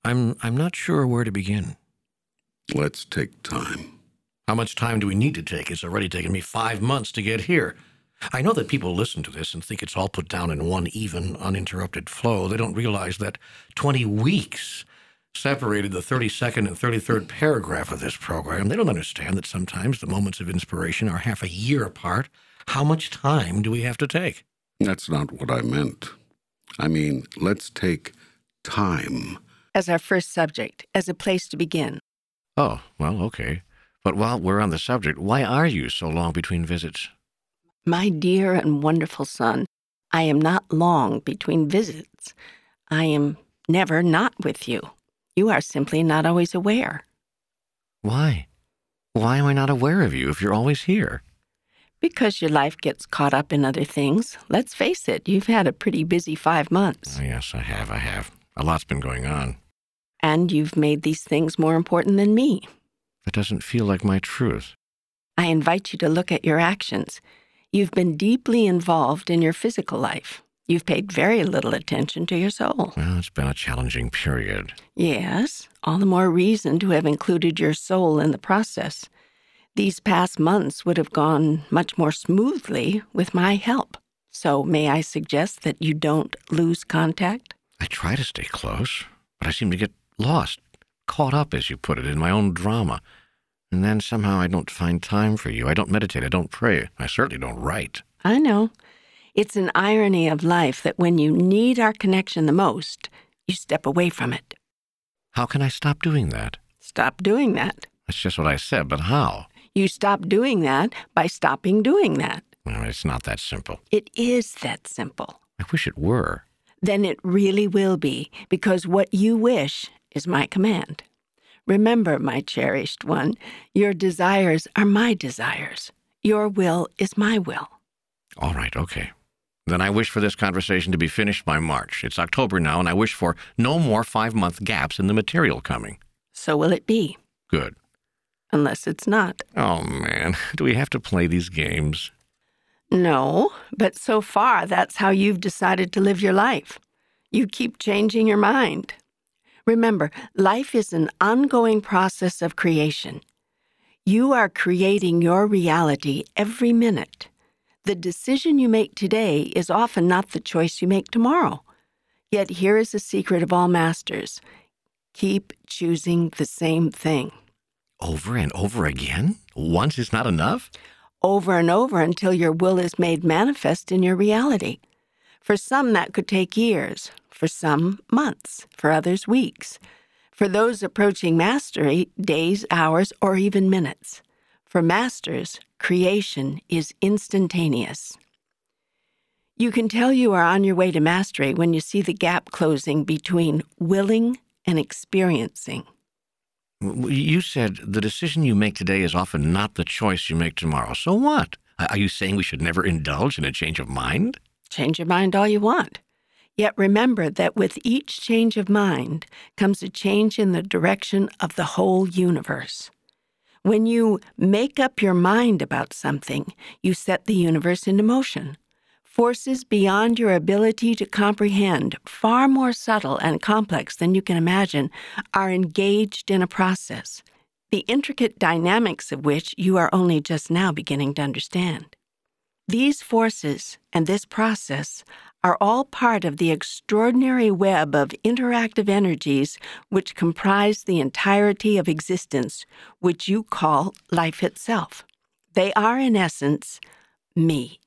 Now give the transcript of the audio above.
I'm not sure where to begin. Let's take time. How much time do we need to take? It's already taken me 5 months to get here. I know that people listen to this and think it's all put down in one even, uninterrupted flow. They don't realize that 20 weeks separated the 32nd and 33rd paragraph of this program. They don't understand that sometimes the moments of inspiration are half a year apart. How much time do we have to take? That's not what I meant. I mean, let's take time. As our first subject, as a place to begin. Oh, well, okay. But while we're on the subject, why are you so long between visits? My dear and wonderful son, I am not long between visits. I am never not with you. You are simply not always aware. Why? Why am I not aware of you if you're always here? Because your life gets caught up in other things. Let's face it, you've had a pretty busy 5 months. Oh, yes, I have. A lot's been going on. And you've made these things more important than me. That doesn't feel like my truth. I invite you to look at your actions. You've been deeply involved in your physical life. You've paid very little attention to your soul. Well, it's been a challenging period. Yes, all the more reason to have included your soul in the process. These past months would have gone much more smoothly with my help. So may I suggest that you don't lose contact? I try to stay close, but I seem to get lost, caught up, as you put it, in my own drama. And then somehow I don't find time for you. I don't meditate. I don't pray. I certainly don't write. I know. It's an irony of life that when you need our connection the most, you step away from it. How can I stop doing that? Stop doing that. That's just what I said, but how? You stop doing that by stopping doing that. Well, it's not that simple. It is that simple. I wish it were. Then it really will be, because what you wish is my command. Remember, my cherished one, your desires are my desires. Your will is my will. All right, okay. Then I wish for this conversation to be finished by March. It's October now, and I wish for no more 5-month gaps in the material coming. So will it be. Good. Unless it's not. Oh, man. Do we have to play these games? No, but so far that's how you've decided to live your life. You keep changing your mind. Remember, life is an ongoing process of creation. You are creating your reality every minute. The decision you make today is often not the choice you make tomorrow. Yet here is the secret of all masters. Keep choosing the same thing. Over and over again? Once is not enough? Over and over until your will is made manifest in your reality. For some, that could take years. For some, months. For others, weeks. For those approaching mastery, days, hours, or even minutes. For masters, creation is instantaneous. You can tell you are on your way to mastery when you see the gap closing between willing and experiencing. You said the decision you make today is often not the choice you make tomorrow. So what? Are you saying we should never indulge in a change of mind? Change your mind all you want. Yet remember that with each change of mind comes a change in the direction of the whole universe. When you make up your mind about something, you set the universe into motion. Forces beyond your ability to comprehend, far more subtle and complex than you can imagine, are engaged in a process, the intricate dynamics of which you are only just now beginning to understand. These forces and this process are all part of the extraordinary web of interactive energies which comprise the entirety of existence, which you call life itself. They are, in essence, me.